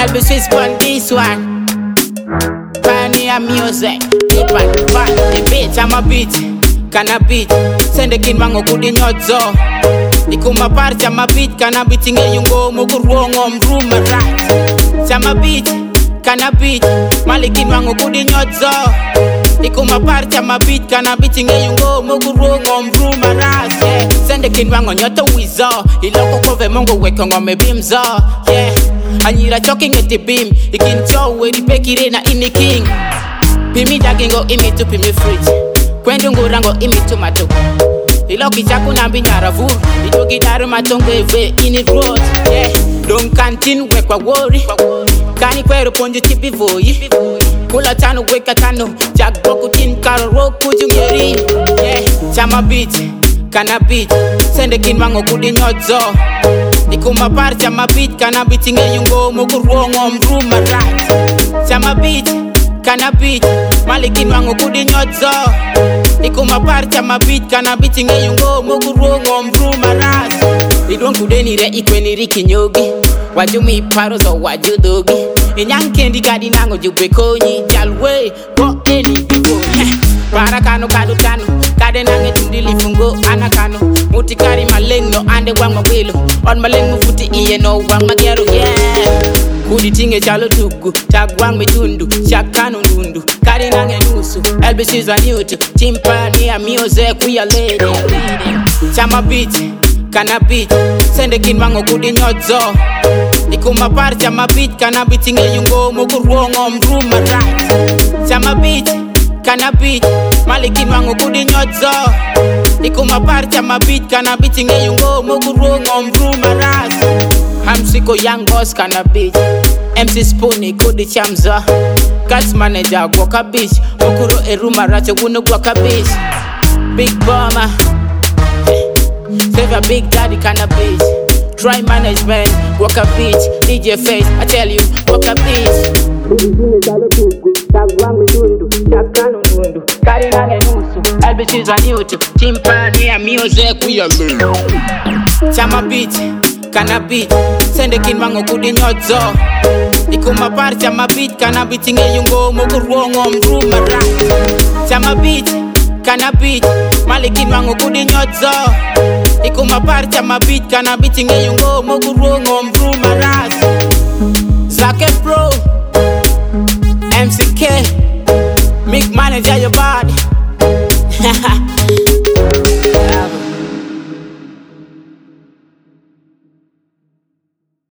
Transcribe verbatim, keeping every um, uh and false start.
Elvis is on this one. Pioneer music. Hip and fun. The beat, I'm a beat. Can a beat. Send the kid mango kudi nyodzo. Ikuma par chama beat. Can a beat inge yungo mogu ruongo mruma right. Chama beat. Can a beat. Malikin mango kudi nyodzo. Ikuma par chama beat. Can a beat inge yungo mogu ruongo mruma right. Yeah. Send the kid mango nyoto wizo. Iloko kove mongo weko ngome bimzo. Yeah. Anyira choking at the beam. Ikin chow we di pekire na ini king. Pimi jagingo imi tu pimi fridge. Kwendu ngurango imi tu matu. Iloki chaku nambi nyaravur. Idogi daru matonge ve ini road. Yeah. Don't canteen wekwa worry. Kani kweru ponju tipi voyi. Kula tano weka tano. Jak boku tin karo roku jungeri. Yeah. Chama beat. Kana beat. Sende kin mango kudi nyodzo. Ikuma par chama beat. Kana beat inge yungo mogu ruongo mruma right. Chama beat. Kana beat. Malikin wango kudi nyodzo. Ikuma par chama beat. Kana beat inge yungo mogu ruongo mruma ras. Idon kudeni re ikweni riki nyogi. Wajumi paro zo wajudogi. Inyang kendi gadi nango jubwe konyi. Jalwe ko eni bifo. Para kano kado kano. Kade nange tundili fungo anakano. Mutikari maleng no ande wang mawilo. On maleng mufuti iye no wang magero yeah. Kudi tinge chalo tugu. Tagwang mitundu. Shakano ndundu. Kade nange nusu. Elvis is on YouTube. Timpani music we are lady. Chama beat. Kana beat. Sende kin mango kudi nyodzo. Ikuma par chama beat. Kana beat inge yungo mogu ruongo mruma right. Chama beat. Kana beat. Malikin wango kudi nyodzo. Ikuma par chama beat. Kana beat inge yungo mogu ruongo mruma ras. Hamsiko young boss kana beat. M C Spoonie kudi chamza. Cats manager gwaka bitch. Mokuro eruma rache wuno gwaka bitch. Big bomber. Save a big daddy kana bitch. Try management, walk a bitch. D J face, I tell you, walk a bitch. Elvis is on YouTube. Timpani music we are learning. Chama beat, kana beat. Sende kin mango kudi nyodzo. Ikuma par chama beat. Kana beat inge yungo mogu ruongo mruma right. Chama beat, kana beat. Malikin mango kudi nyodzo. Ikuma par chama beat. Kana beat inge yungo mogu ruongo mruma ras. Zake bro. M C K. Make manager your body.